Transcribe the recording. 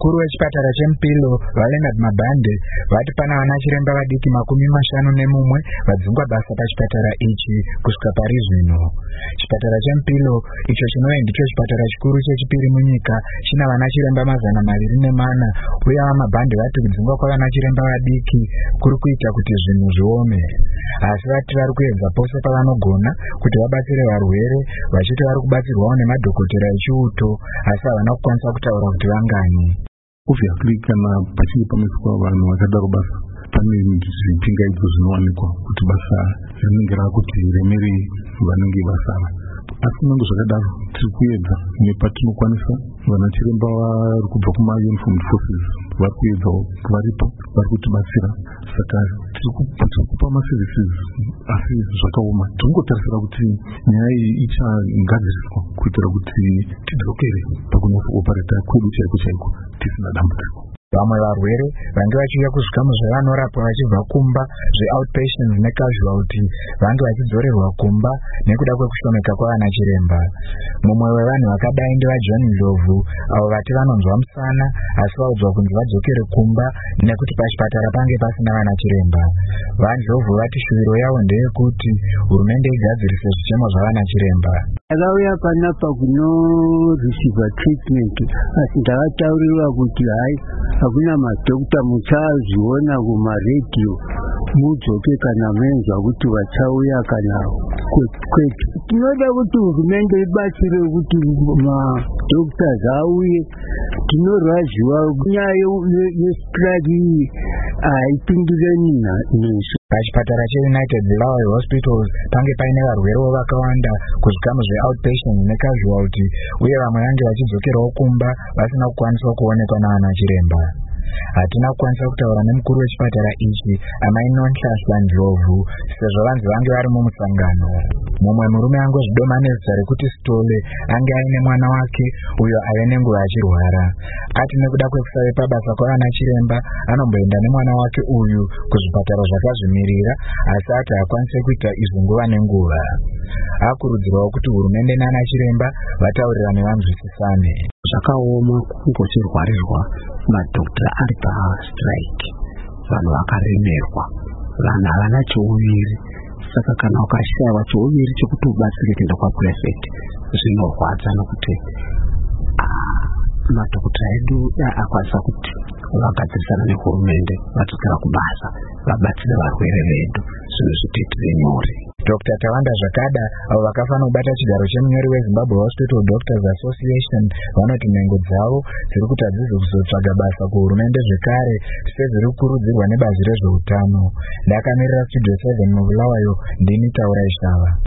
Vakuru vechipatara cheMupilo Leonard Mabhande vati pana vanachiremba vadiki 51 vadzingwa basa pachipatara ichi kusvika pari zvino. Chipatara cheMupilo icho chinove ndicho chipatara chikuru chechipiri munyika china vanachiremba 204 uye Mabhande vati kudzingwa kwavanachiremba vadiki kuri kuita kuti zvinhu zviome. Asi vati vari kuedza pose pavanogona kuti vabatsire varwere, vachiti vari kubatsirwawo nemadhokotera echiuto, asi havana kukwanisa kutaura kuti vangani. Obviously kana pachinge pameiswa vanhu vakadaro basa pane zvipingaidzo zvinowanikwa kuti basa rinenge rakuti remere vanenge vasara. Asi kunyange zvakadaro tiri kuedza nepatinokwanisa. Vanachiremba vari kubva kuma-uniformed forces vari kuedzawo varipo, vari kutibatsira. Saka tiri kupa maservices asi zvakaoma. Tiringotarisira kuti nyaya iyi ichagadziriswa kuitira kuti tidzokere pakunyatsokuopareta kwedu chaiko chaiko tisina dambudziko. Vamwe varwere vange vachiuya kuzvikamu zvavanorapwa vachibva kumba zveoutpatients necasualty vange vachidzorerwa kumba nekuda kwekushomeka kwavanachiremba. Mumwe wevanhu vakadai ndivaJohn Ndlovu avo vati vanonzwa musana asi vaudzwa kunzi vadzokere kumba nekuti pachipatara pange pasina vanachiremba. VaNdlovu vati shuviro yavo ndeyekuti hurumende igadzirise zvichemo zvavanachiremba. Akauya panapa kunorisiva treatment asi ndakataurirwa kuti hai hakuna madhokita muchazviona kumaredhiyo mudzoke kana menza kuti vachauya kana kwetu. Tinoda kuti hurumende ibatsire kuti madhokita auye. Tinorwadziwa nyaya yestrike haipindureni nesu. Pachipatara cheUnited Bulawayo Hospitals pange paine varwerewo vakawanda kuzvikamu zveoutpatients necasualty uye vamwe vange vachidzokerawo kumba vasina kukwaniswa kuonekwa navanachiremba. Hatina kukwanisa kutaura nemukuru wechipatara ichi Amai Nonhlaswa Ndlovu sezvo vanzi vange vari mumusangano. Mumwe murume angozvidoma nezita rekuti Stole ange aine mwana wake uyo ave nenguva achirwara. Ati nekuda kwekusave pabasa kwavanachiremba anomboenda nemwana wake uyu kuzvipatara zvakazvimirira asi ati hakwanise kuita izvi nguva nenguva. Akurudzirwawo kuti hurumende nanachiremba vataurirane vanzwisisane. Zvakaoma kungochirwarirwa madhokita ari pastrike, vanhu vakaremerwa, vanhu havana cheuviri. Saka kana ukashaiwa cheuviri chekuti ubatsire kuenda kwaprefect zvinorwadza nokuti madhokita edu akwanisa kuti vagadzirisana nehurumende vadzokera kubasa vabatsire varwere vedu zvinhu zvitiitire nyore. Dr. Tawanda Zvakada avo vakafanira kubata chigaro chemunyori weZimbabwe Hospital Doctors Association vanoti nhengo dzavo dziri kuti hadzizi kuzotsvaga basa kuhurumende zvekare sezviri kukurudzirwa nebazi rezveutano. Ndakamirira Studio 7 muBulawayo, ndini Taura Ishava.